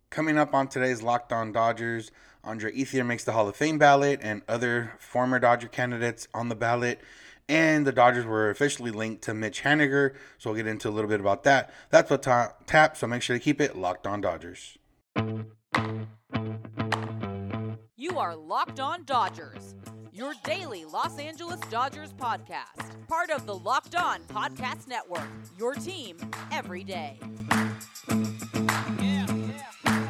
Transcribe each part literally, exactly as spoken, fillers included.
Coming up on today's Locked On Dodgers, Andre Ethier makes the Hall of Fame ballot and other former Dodger candidates on the ballot. And the Dodgers were officially linked to Mitch Haniger, so we'll get into a little bit about that. That's what ta- tap, so make sure to keep it Locked On Dodgers. You are Locked On Dodgers, your daily Los Angeles Dodgers podcast. Part of the Locked On Podcast Network, your team every day. Yeah, yeah.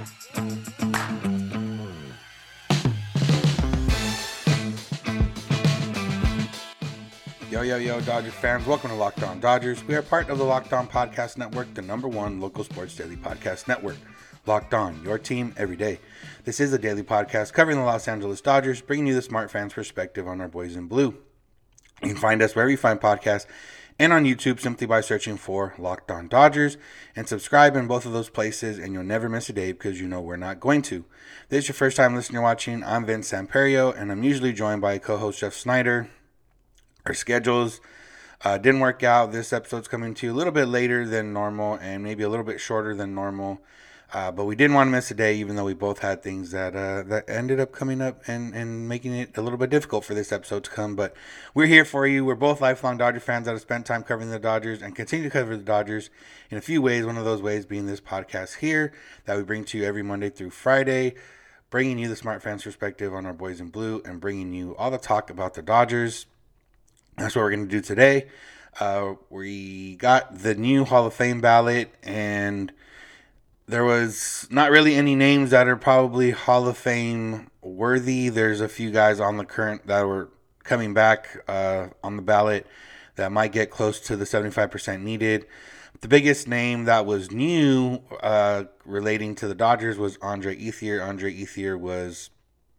Yo, yo, yo, Dodgers fans. Welcome to Locked On Dodgers. We are part of the Locked On Podcast Network, the number one local sports daily podcast network. Locked On, your team every day. This is a daily podcast covering the Los Angeles Dodgers, bringing you the smart fans' perspective on our boys in blue. You can find us wherever you find podcasts and on YouTube simply by searching for Locked On Dodgers and subscribe in both of those places, and you'll never miss a day because you know we're not going to. If this is your first time listening or watching, I'm Vince Samperio, and I'm usually joined by co-host Jeff Snyder. Our schedules uh, didn't work out. This episode's coming to you a little bit later than normal and maybe a little bit shorter than normal. Uh, but we didn't want to miss a day, even though we both had things that uh, that ended up coming up and, and making it a little bit difficult for this episode to come. But we're here for you. We're both lifelong Dodger fans that have spent time covering the Dodgers and continue to cover the Dodgers in a few ways. One of those ways being this podcast here that we bring to you every Monday through Friday, bringing you the smart fans perspective on our boys in blue and bringing you all the talk about the Dodgers. That's what we're going to do today. Uh, we got the new Hall of Fame ballot, and there was not really any names that are probably Hall of Fame worthy. There's a few guys on the current that were coming back uh, on the ballot that might get close to the seventy-five percent needed. The biggest name that was new uh, relating to the Dodgers was Andre Ethier. Andre Ethier was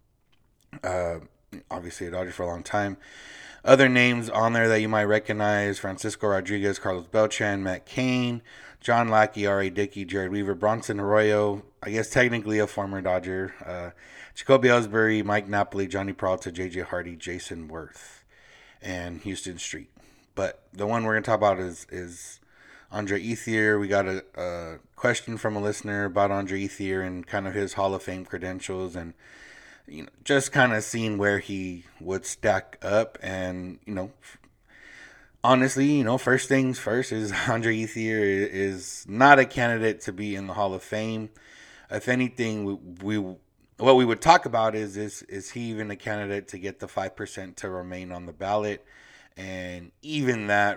uh, obviously a Dodger for a long time. Other names on there that you might recognize: Francisco Rodriguez, Carlos Beltran, Matt Cain, John Lackey, R A. Dickey, Jared Weaver, Bronson Arroyo, I guess technically a former Dodger, uh, Jacoby Ellsbury, Mike Napoli, Johnny Peralta, J J Hardy, Jason Worth, and Houston Street. But the one we're going to talk about is, is Andre Ethier. We got a, a question from a listener about Andre Ethier and kind of his Hall of Fame credentials, and you know, just kind of seeing where he would stack up. And, you know, honestly, you know, first things first is Andre Ethier is not a candidate to be in the Hall of Fame. If anything, we, we what we would talk about is, is, is he even a candidate to get the five percent to remain on the ballot? And even that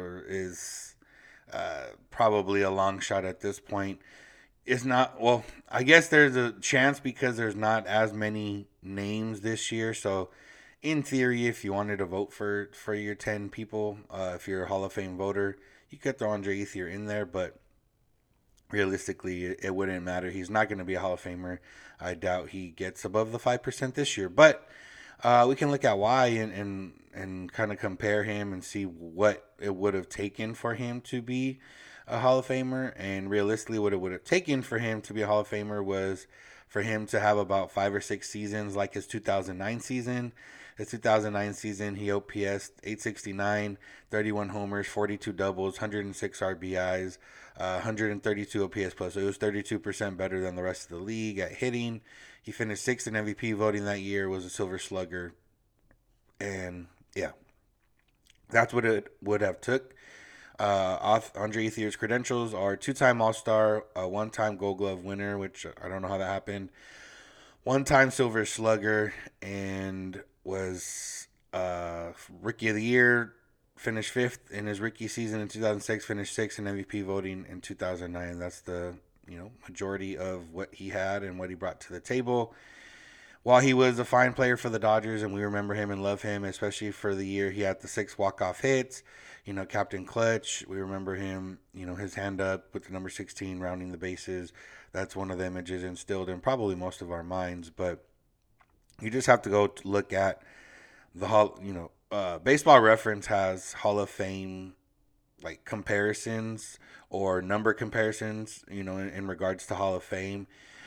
is uh, probably a long shot at this point. It's not, well, I guess there's a chance because there's not as many names this year. So, in theory, if you wanted to vote for, for your ten people, uh, if you're a Hall of Fame voter, you could throw Andre Ethier in there. But realistically, it, it wouldn't matter. He's not going to be a Hall of Famer. I doubt he gets above the five percent this year. But uh, we can look at why and, and, and kind of compare him and see what it would have taken for him to be a Hall of Famer. And realistically, what it would have taken for him to be a Hall of Famer was for him to have about five or six seasons like his two thousand nine season. His two thousand nine season, he O P S'd eight sixty-nine, thirty-one homers, forty-two doubles, one hundred six R B Is, uh, one hundred thirty-two O P S plus. So it was thirty-two percent better than the rest of the league at hitting. He finished sixth in M V P voting that year, was a Silver Slugger. And yeah, that's what it would have took. Uh, Andre Ethier's credentials are two-time All-Star, a one-time Gold Glove winner, which I don't know how that happened, one-time Silver Slugger, and was uh, Rookie of the Year, finished fifth in his rookie season in two thousand six, finished sixth in M V P voting in two thousand nine. That's the you know majority of what he had and what he brought to the table. While he was a fine player for the Dodgers, and we remember him and love him, especially for the year he had the six walk-off hits, you know, Captain Clutch. We remember him, you know, his hand up with the number sixteen, rounding the bases. That's one of the images instilled in probably most of our minds. But you just have to go to look at the Hall, you know, uh, Baseball Reference has Hall of Fame, like, comparisons or number comparisons, you know, in, in regards to Hall of Fame.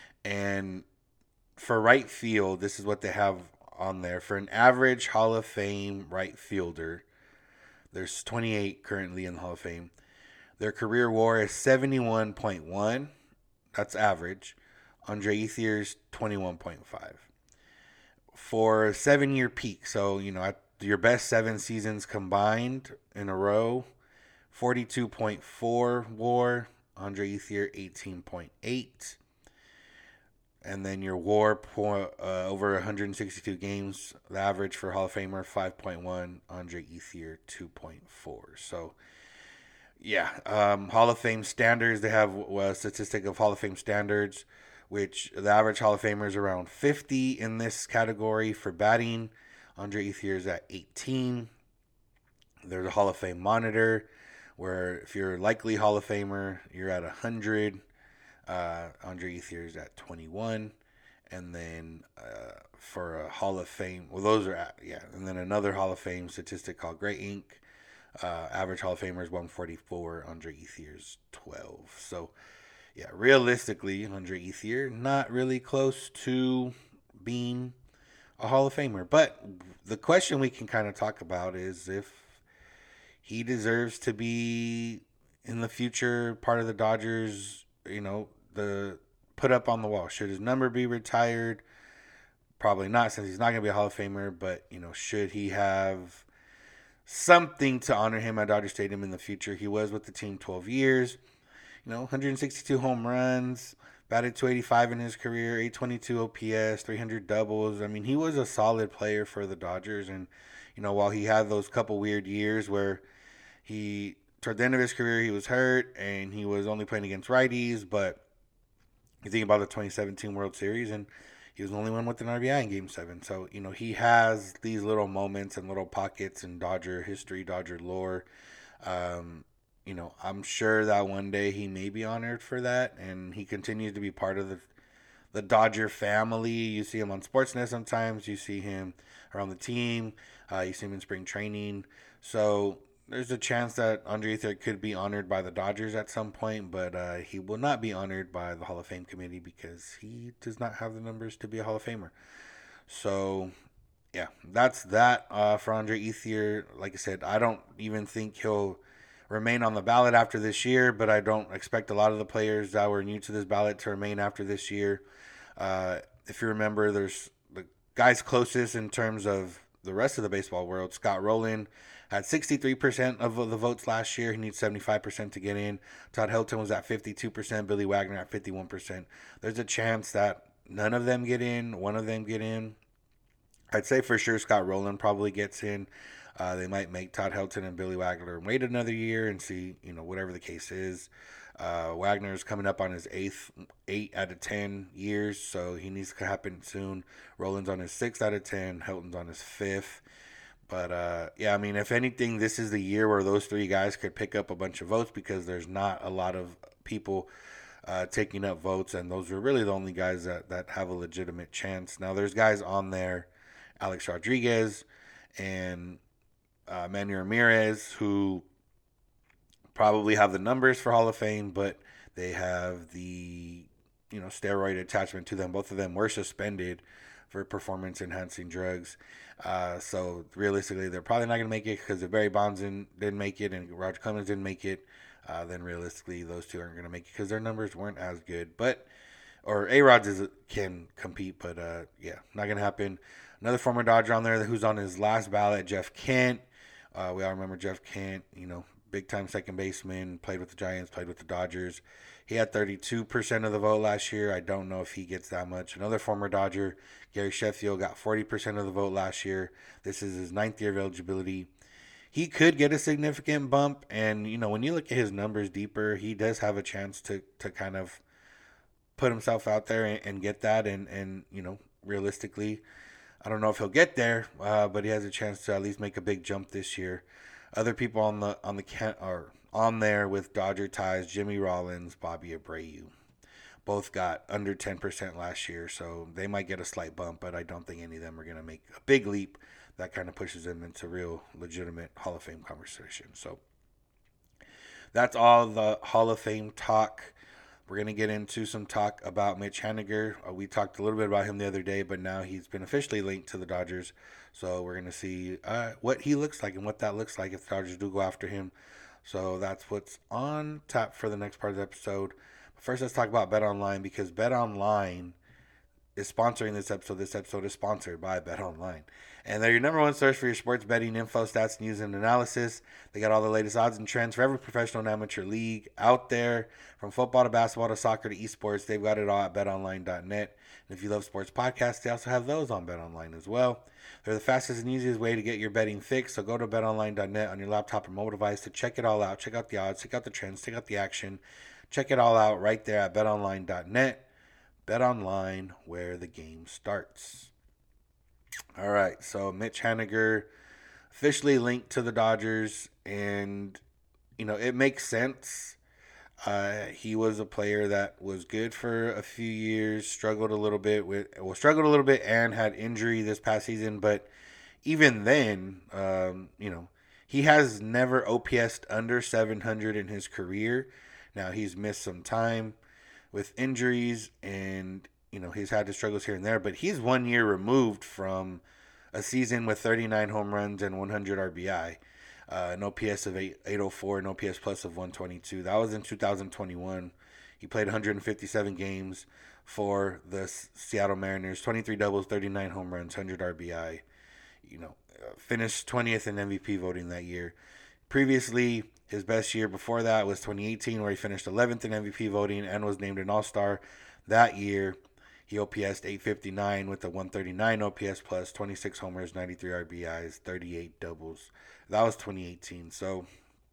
And for right field, this is what they have on there. For an average Hall of Fame right fielder, there's twenty-eight currently in the Hall of Fame. Their career WAR is seventy-one point one. That's average. Andre Ethier's twenty-one point five. For a seven-year peak, so, you know, at your best seven seasons combined in a row, forty-two point four WAR, Andre Ethier eighteen point eight. And then your WAR uh, over one hundred sixty-two games, the average for Hall of Famer five point one, Andre Ethier two point four. So, yeah, um, Hall of Fame standards, they have a statistic of Hall of Fame standards, which the average Hall of Famer is around fifty in this category for batting. Andre Ethier is at eighteen. There's a Hall of Fame monitor where if you're a likely Hall of Famer, you're at one hundred. Uh, Andre Ethier is at twenty-one. And then uh, for a Hall of Fame, well, those are at, yeah. And then another Hall of Fame statistic called Gray Ink. Uh, average Hall of Famer is one forty-four. Andre Ethier's twelve. So, yeah, realistically, Andre Ethier, not really close to being a Hall of Famer. But the question we can kind of talk about is if he deserves to be in the future part of the Dodgers, you know, the put up on the wall. Should his number be retired? Probably not, since he's not going to be a Hall of Famer. But, you know, should he have something to honor him at Dodger Stadium in the future? He was with the team twelve years. You know, one hundred sixty-two home runs, batted two eighty-five in his career, eight twenty-two O P S, three hundred doubles. I mean, he was a solid player for the Dodgers. And, you know, while he had those couple weird years where he, toward the end of his career, he was hurt and he was only playing against righties. But you think about the twenty seventeen World Series, and he was the only one with an R B I in Game seven. So, you know, he has these little moments and little pockets in Dodger history, Dodger lore. Um, you know, I'm sure that one day he may be honored for that, and he continues to be part of the the Dodger family. You see him on Sportsnet sometimes. You see him around the team. Uh, you see him in spring training. So there's a chance that Andre Ethier could be honored by the Dodgers at some point, but uh, he will not be honored by the Hall of Fame committee because he does not have the numbers to be a Hall of Famer. So, yeah, that's that uh, for Andre Ethier. Like I said, I don't even think he'll remain on the ballot after this year, but I don't expect a lot of the players that were new to this ballot to remain after this year. Uh, if you remember, there's the guys closest in terms of the rest of the baseball world. Scott Rowland had sixty-three percent of the votes last year. He needs seventy-five percent to get in. Todd Helton was at fifty-two percent. Billy Wagner at fifty-one percent. There's a chance that none of them get in, one of them get in. I'd say for sure Scott Rowland probably gets in. Uh, they might make Todd Helton and Billy Wagner wait another year and see, you know, whatever the case is. Uh, Wagner's coming up on his eighth, eight out of ten years, so he needs to happen soon. Rowland's on his sixth out of ten. Helton's on his fifth. But, uh, yeah, I mean, if anything, this is the year where those three guys could pick up a bunch of votes because there's not a lot of people uh, taking up votes, and those are really the only guys that, that have a legitimate chance. Now, there's guys on there, Alex Rodriguez and uh, Manny Ramirez, who probably have the numbers for Hall of Fame, but they have the, you know, steroid attachment to them. Both of them were suspended for performance-enhancing drugs. Uh, so realistically, they're probably not going to make it because if Barry Bonds didn't, didn't make it and Roger Clemens didn't make it, uh, then realistically those two aren't going to make it because their numbers weren't as good. But or A-Rod's is, can compete, but uh, yeah, not going to happen. Another former Dodger on there who's on his last ballot, Jeff Kent. Uh, we all remember Jeff Kent, you know, big-time second baseman, played with the Giants, played with the Dodgers. He had thirty-two percent of the vote last year. I don't know if he gets that much. Another former Dodger, Gary Sheffield, got forty percent of the vote last year. This is his ninth year of eligibility. He could get a significant bump, and, you know, when you look at his numbers deeper, he does have a chance to, to kind of put himself out there and, and get that, and, and, you know, realistically, I don't know if he'll get there, uh, but he has a chance to at least make a big jump this year. Other people on the on the can are on there with Dodger ties: Jimmy Rollins, Bobby Abreu. Both got under ten percent last year, so they might get a slight bump, but I don't think any of them are going to make a big leap that kind of pushes them into real legitimate Hall of Fame conversation. So that's all the Hall of Fame talk. We're going to get into some talk about Mitch Haniger. Uh, we talked a little bit about him the other day, but now he's been officially linked to the Dodgers. So we're going to see uh, what he looks like and what that looks like if the Dodgers do go after him. So that's what's on tap for the next part of the episode. first let's talk about BetOnline, because BetOnline is sponsoring this episode. This episode is sponsored by BetOnline. And they're your number one source for your sports betting info, stats, news, and analysis. They got all the latest odds and trends for every professional and amateur league out there. From football to basketball to soccer to esports, they've got it all at bet online dot net. And if you love sports podcasts, they also have those on BetOnline as well. They're the fastest and easiest way to get your betting fix. So go to bet online dot net on your laptop or mobile device to check it all out. Check out the odds, check out the trends, check out the action. Check it all out right there at bet online dot net. BetOnline, where the game starts. All right, so Mitch Haniger officially linked to the Dodgers, and, you know, it makes sense. Uh, he was a player that was good for a few years, struggled a little bit with, well, struggled a little bit and had injury this past season, but even then, um, you know, he has never O P S'd under seven hundred in his career. Now, he's missed some time with injuries, and, you know, he's had his struggles here and there, but he's one year removed from a season with thirty-nine home runs and one hundred R B I, uh, an O P S of eight oh four, an O P S plus of one twenty-two. That was in two thousand twenty-one. He played one hundred fifty-seven games for the Seattle Mariners, twenty-three doubles, thirty-nine home runs, one hundred R B I. You know, uh, finished twentieth in M V P voting that year. Previously, his best year before that was twenty eighteen, where he finished eleventh in M V P voting and was named an All-Star that year. He O P S'd eight fifty-nine with a one thirty-nine O P S plus, twenty-six homers, ninety-three R B Is, thirty-eight doubles. That was twenty eighteen. So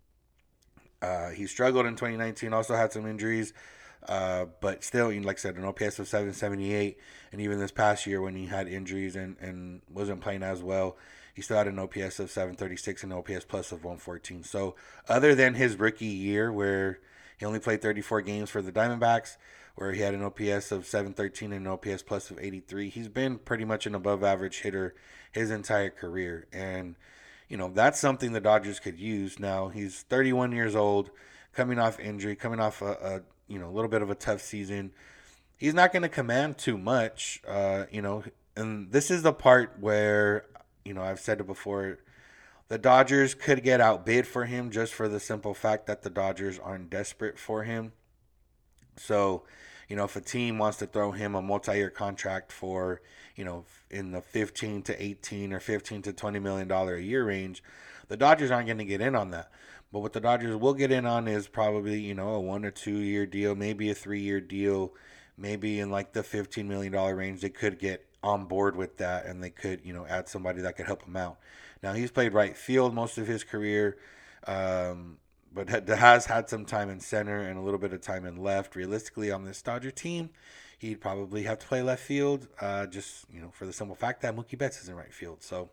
uh, he struggled in twenty nineteen, also had some injuries, uh, but still, like I said, an O P S of seven seventy-eight. And even this past year when he had injuries and, and wasn't playing as well, he still had an O P S of seven thirty-six and an O P S plus of one fourteen. So other than his rookie year where he only played thirty-four games for the Diamondbacks, where he had an O P S of seven thirteen and an O P S plus of eighty-three, he's been pretty much an above average hitter his entire career. And, you know, that's something the Dodgers could use. Now, he's thirty-one years old, coming off injury, coming off a, a you know, a little bit of a tough season. He's not going to command too much, uh, you know, and this is the part where, you know, I've said it before, the Dodgers could get outbid for him just for the simple fact that the Dodgers aren't desperate for him. So, you know, if a team wants to throw him a multi-year contract for, you know, in the fifteen to eighteen or fifteen to twenty million dollars a year range, the Dodgers aren't going to get in on that. But what the Dodgers will get in on is probably, you know, a one or two year deal, maybe a three year deal, maybe in like the fifteen million dollars range. They could get on board with that, and they could, you know, add somebody that could help him out. Now, he's played right field most of his career, um, but has had some time in center and a little bit of time in left. Realistically, on this Dodger team, he'd probably have to play left field, uh, just, you know, for the simple fact that Mookie Betts is in right field. So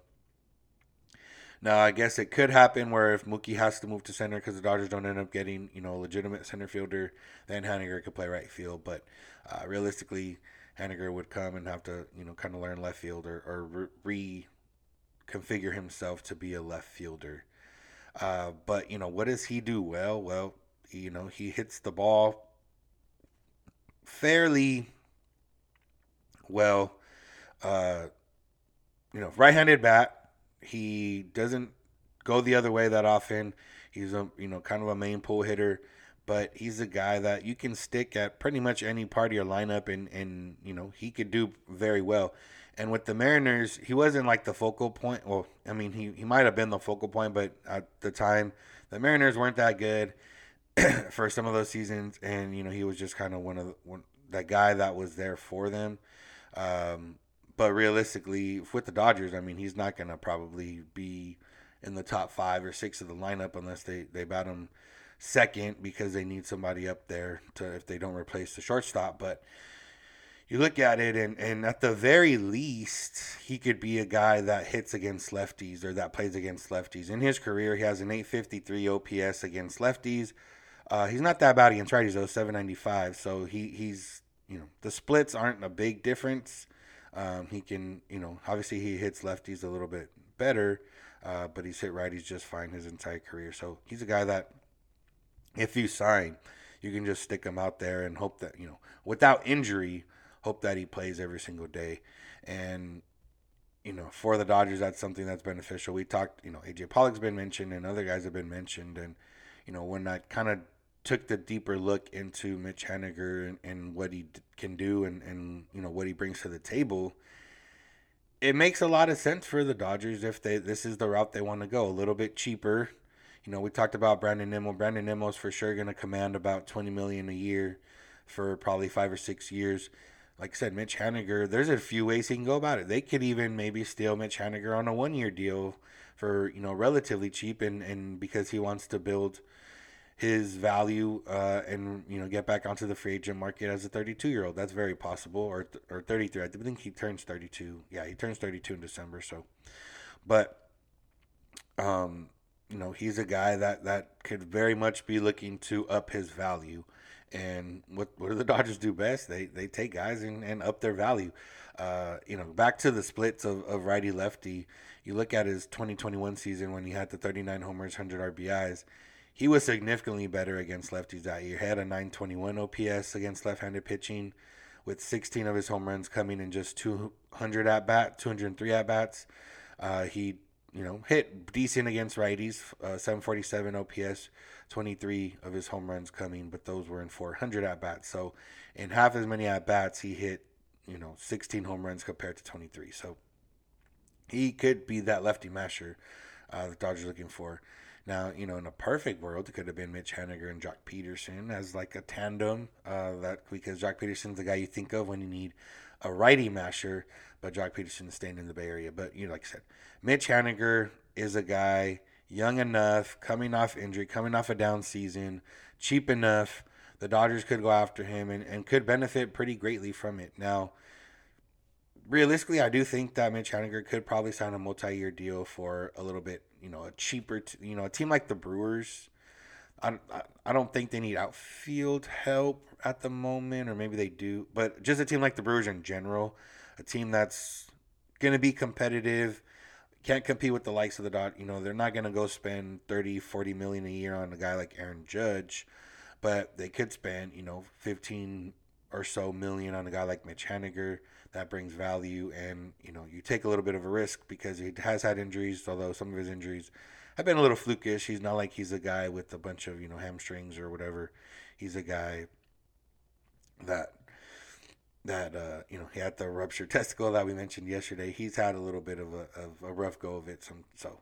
now I guess it could happen where if Mookie has to move to center because the Dodgers don't end up getting, you know, a legitimate center fielder, then Haniger could play right field. But uh, realistically, Haniger would come and have to, you know, kind of learn left field or, or re- reconfigure himself to be a left fielder. Uh, but, you know, what does he do well? Well, you know, he hits the ball fairly well. Uh, you know, right-handed bat. He doesn't go the other way that often. He's a, you know, kind of a main pull hitter, but he's a guy that you can stick at pretty much any part of your lineup, and, and you know, he could do very well. And with the Mariners, he wasn't like the focal point. Well, I mean, he, he might have been the focal point, but at the time, the Mariners weren't that good for some of those seasons. And, you know, he was just kind of one of the, one, that guy that was there for them. Um, but realistically, with the Dodgers, I mean, he's not going to probably be in the top five or six of the lineup unless they, they bat him second because they need somebody up there to if they don't replace the shortstop. But you look at it, and, and at the very least, he could be a guy that hits against lefties or that plays against lefties. In his career, he has an eight fifty-three O P S against lefties. Uh, he's not that bad against righties, though, seven ninety-five. So he, he's, you know, the splits aren't a big difference. Um, he can, you know, obviously he hits lefties a little bit better, uh, but he's hit righties just fine his entire career. So he's a guy that, if you sign, you can just stick him out there and hope that, you know, without injury, hope that he plays every single day. And, you know, for the Dodgers, that's something that's beneficial. We talked, you know, A J Pollock's been mentioned and other guys have been mentioned. And, you know, when that kind of took the deeper look into Mitch Haniger and, and what he d- can do and, and, you know, what he brings to the table, it makes a lot of sense for the Dodgers if they this is the route they want to go. A little bit cheaper. You know, we talked about Brandon Nimmo. Brandon Nimmo's for sure going to command about twenty million dollars a year for probably five or six years. Like I said, Mitch Haniger, there's a few ways he can go about it. They could even maybe steal Mitch Haniger on a one-year deal for, you know, relatively cheap, and, and because he wants to build his value uh, and, you know, get back onto the free agent market as a thirty-two-year-old. That's very possible, or or thirty-three. I think he turns thirty-two. Yeah, he turns thirty-two in December. So, but, um, you know, he's a guy that, that could very much be looking to up his value. And what what do the Dodgers do best? They they take guys and, and up their value. Uh, you know, back to the splits of, of righty lefty. You look at his twenty twenty-one season when he had the thirty-nine homers, one hundred R B Is. He was significantly better against lefties that year. He had a nine twenty-one O P S against left-handed pitching, with sixteen of his home runs coming in just two hundred at bat, two hundred three at bats. Uh, he, you know, hit decent against righties, uh, seven forty-seven O P S, twenty-three of his home runs coming, but those were in four hundred at bats. So, in half as many at bats, he hit, you know, sixteen home runs compared to twenty-three. So, he could be that lefty masher uh, the Dodgers are looking for. Now, you know, in a perfect world, it could have been Mitch Haniger and Joc Pederson as like a tandem. Uh, that because Joc Pederson's the guy you think of when you need a righty masher, but Joc Pederson is staying in the Bay Area. But, you know, like I said, Mitch Haniger is a guy young enough, coming off injury, coming off a down season, cheap enough. The Dodgers could go after him and, and could benefit pretty greatly from it. Now, realistically, I do think that Mitch Haniger could probably sign a multi-year deal for a little bit, you know, a cheaper, t- you know, a team like the Brewers. I, I, I don't think they need outfield help at the moment, or maybe they do, but just a team like the Brewers in general, a team that's going to be competitive, can't compete with the likes of the Dodgers. You know, they're not going to go spend thirty, forty million a year on a guy like Aaron Judge, but they could spend, you know, fifteen or so million on a guy like Mitch Haniger. That brings value, and, you know, you take a little bit of a risk because he has had injuries, although some of his injuries have been a little flukish. He's not like he's a guy with a bunch of, you know, hamstrings or whatever. He's a guy that, that uh, you know, he had the ruptured testicle that we mentioned yesterday. He's had a little bit of a, of a rough go of it. Some, so,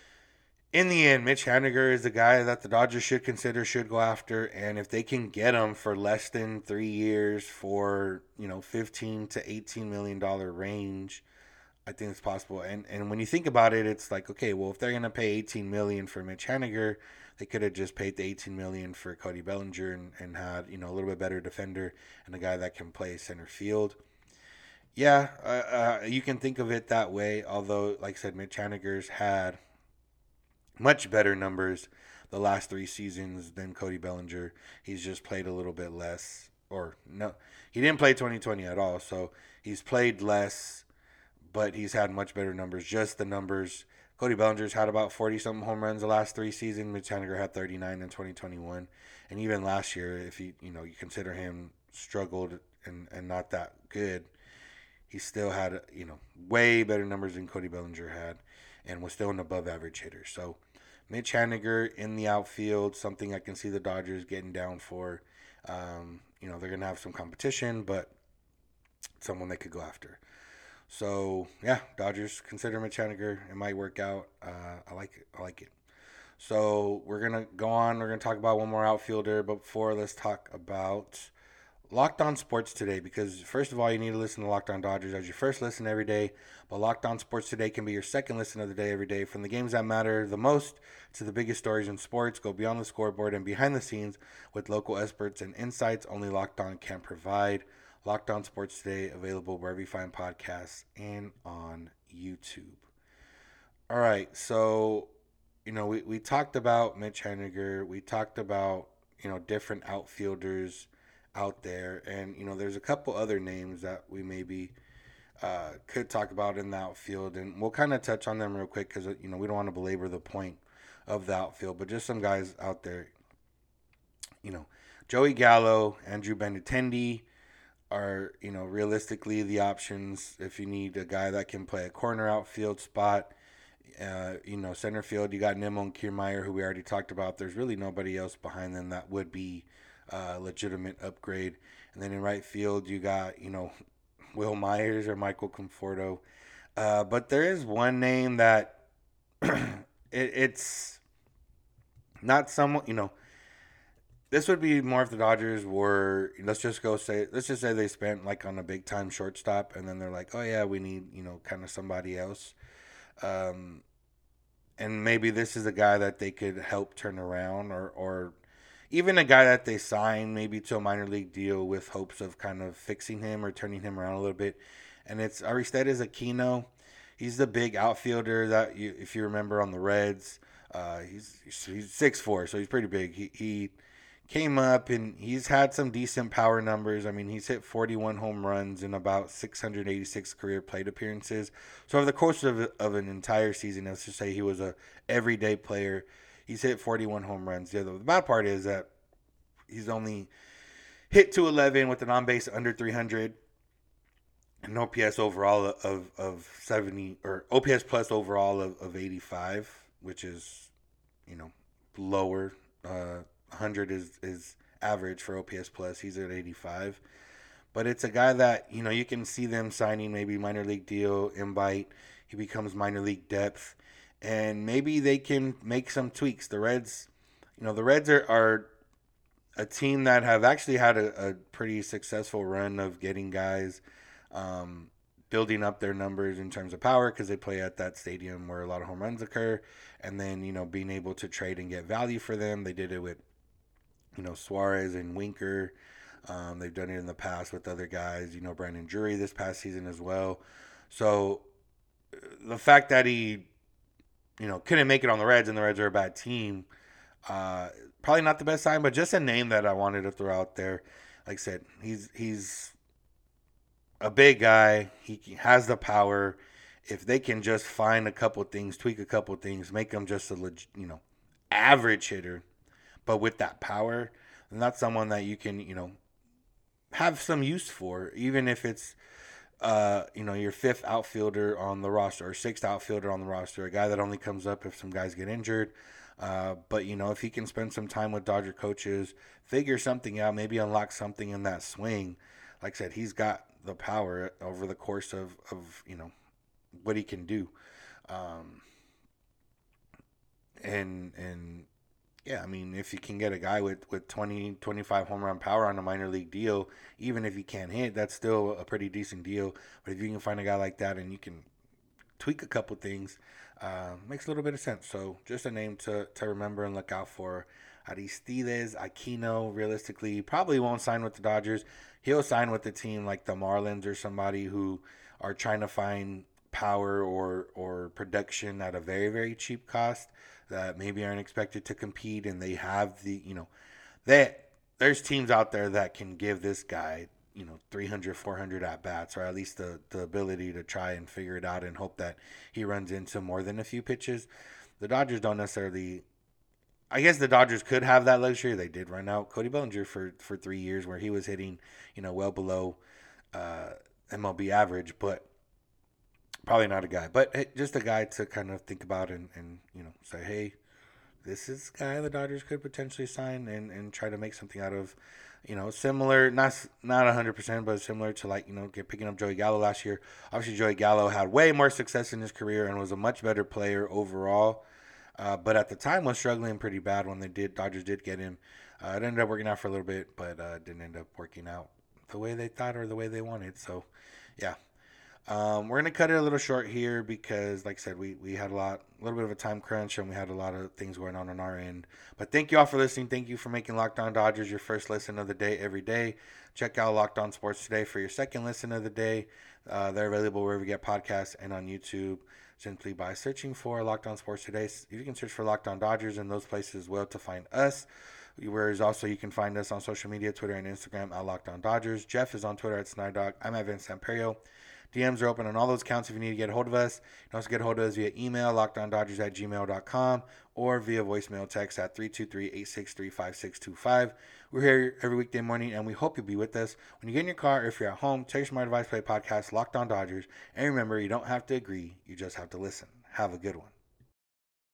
in the end, Mitch Haniger is the guy that the Dodgers should consider, should go after, and if they can get him for less than three years for, you know, fifteen to eighteen million dollar range, I think it's possible. And and when you think about it, it's like, okay, well, if they're gonna pay eighteen million for Mitch Haniger, they could have just paid the eighteen million for Cody Bellinger and, and had, you know, a little bit better defender and a guy that can play center field. Yeah, uh, uh, you can think of it that way. Although, like I said, Mitch Haniger's had much better numbers the last three seasons than Cody Bellinger. He's just played a little bit less, or no, he didn't play twenty twenty at all. So he's played less, but he's had much better numbers. Just the numbers. Cody Bellinger's had about forty something home runs the last three seasons. Mitch Haniger had thirty-nine in twenty twenty-one, and even last year, if you you know you consider him struggled and and not that good, he still had, you know, way better numbers than Cody Bellinger had, and was still an above average hitter. So Mitch Haniger in the outfield, something I can see the Dodgers getting down for. Um, you know, they're going to have some competition, but someone they could go after. So, yeah, Dodgers, consider Mitch Haniger. It might work out. Uh, I like it. I like it. So, we're going to go on. We're going to talk about one more outfielder. But before, let's talk about Locked On Sports Today, because first of all, you need to listen to Locked On Dodgers as your first listen every day, but Locked On Sports Today can be your second listen of the day every day. From the games that matter the most to the biggest stories in sports, go beyond the scoreboard and behind the scenes with local experts and insights only Locked On can provide. Locked On Sports Today, available wherever you find podcasts and on YouTube. All right, so, you know, we, we talked about Mitch Haniger. We talked about, you know, different outfielders out there, and you know there's a couple other names that we maybe uh, could talk about in the outfield, and we'll kind of touch on them real quick because you know we don't want to belabor the point of the outfield, but just some guys out there. You know, Joey Gallo, Andrew Benintendi are, you know, realistically the options if you need a guy that can play a corner outfield spot Uh, you know, center field, you got Nimmo and Kiermaier, who we already talked about. There's really nobody else behind them that would be a legitimate upgrade. And then in right field, you got, you know, Will Myers or Michael Conforto. Uh, but there is one name that it, it's not someone, you know, this would be more if the Dodgers were, let's just go say, let's just say they spent like on a big time shortstop and then they're like, oh yeah, we need, you know, kind of somebody else. Um, and maybe this is a guy that they could help turn around, or, or even a guy that they sign maybe to a minor league deal with hopes of kind of fixing him or turning him around a little bit. And it's Aristides Aquino. He's the big outfielder that you, if you remember on the Reds, uh, he's he's six foot four, so he's pretty big. He he came up and he's had some decent power numbers. I mean, he's hit forty-one home runs in about six hundred eighty-six career plate appearances. So over the course of, of an entire season, let's just say he was a everyday player, he's hit forty-one home runs. The, other, the bad part is that he's only hit two eleven with an on-base under three hundred, an O P S overall of, of seventy, or O P S plus overall of, of eighty-five, which is, you know, lower. Uh, one hundred is, is average for O P S plus. He's at eighty-five. But it's a guy that, you know, you can see them signing maybe minor league deal, invite. He becomes minor league depth. And maybe they can make some tweaks. The Reds, you know, the Reds are, are a team that have actually had a, a pretty successful run of getting guys, um, building up their numbers in terms of power because they play at that stadium where a lot of home runs occur. And then, you know, being able to trade and get value for them. They did it with, you know, Suarez and Winker. Um, they've done it in the past with other guys, you know, Brandon Drury this past season as well. So the fact that he, you know, couldn't make it on the Reds and the Reds are a bad team, uh, probably not the best sign, but just a name that I wanted to throw out there. Like I said, he's he's a big guy. He has the power. If they can just find a couple things, tweak a couple things, make him just a leg- you know, average hitter, but with that power, and that's someone that you can, you know, have some use for, even if it's, uh, you know, your fifth outfielder on the roster or sixth outfielder on the roster, a guy that only comes up if some guys get injured. Uh, but, you know, if he can spend some time with Dodger coaches, figure something out, maybe unlock something in that swing. Like I said, he's got the power over the course of, of you know, what he can do. Um, and, and yeah, I mean, if you can get a guy with, with twenty, twenty-five home run power on a minor league deal, even if he can't hit, that's still a pretty decent deal. But if you can find a guy like that and you can tweak a couple things, uh, makes a little bit of sense. So just a name to, to remember and look out for. Aristides Aquino, realistically, probably won't sign with the Dodgers. He'll sign with a team like the Marlins or somebody who are trying to find power or or production at a very, very cheap cost that maybe aren't expected to compete, and they have the, you know, that there's teams out there that can give this guy, you know, three hundred, four hundred at bats, or at least the, the ability to try and figure it out and hope that he runs into more than a few pitches. The Dodgers don't necessarily, I guess the Dodgers could have that luxury. They did run out Cody Bellinger for, for three years where he was hitting, you know, well below uh, M L B average, but probably not a guy, but just a guy to kind of think about and, and you know, say, hey, this is a guy the Dodgers could potentially sign and, and try to make something out of, you know, similar, not not one hundred percent, but similar to, like, you know, get, picking up Joey Gallo last year. Obviously, Joey Gallo had way more success in his career and was a much better player overall, uh, but at the time was struggling pretty bad when they did, Dodgers did get him. Uh, it ended up working out for a little bit, but uh, didn't end up working out the way they thought or the way they wanted. So, yeah. Um, we're going to cut it a little short here because, like I said, we, we had a lot, a little bit of a time crunch and we had a lot of things going on on our end. But thank you all for listening. Thank you for making Locked On Dodgers your first listen of the day every day. Check out Locked On Sports Today for your second listen of the day. Uh, they're available wherever you get podcasts and on YouTube simply by searching for Locked On Sports Today. You can search for Locked On Dodgers in those places as well to find us. Whereas also you can find us on social media, Twitter and Instagram at Locked On Dodgers. Jeff is on Twitter at Snydog. I'm at Vince Samperio. D Ms are open on all those accounts if you need to get a hold of us. You can also get a hold of us via email, lockedondodgers at gmail dot com, or via voicemail text at three two three, eight six three, five six two five. We're here every weekday morning, and we hope you'll be with us. When you get in your car or if you're at home, take your smart device, play podcast, Locked On Dodgers. And remember, you don't have to agree. You just have to listen. Have a good one.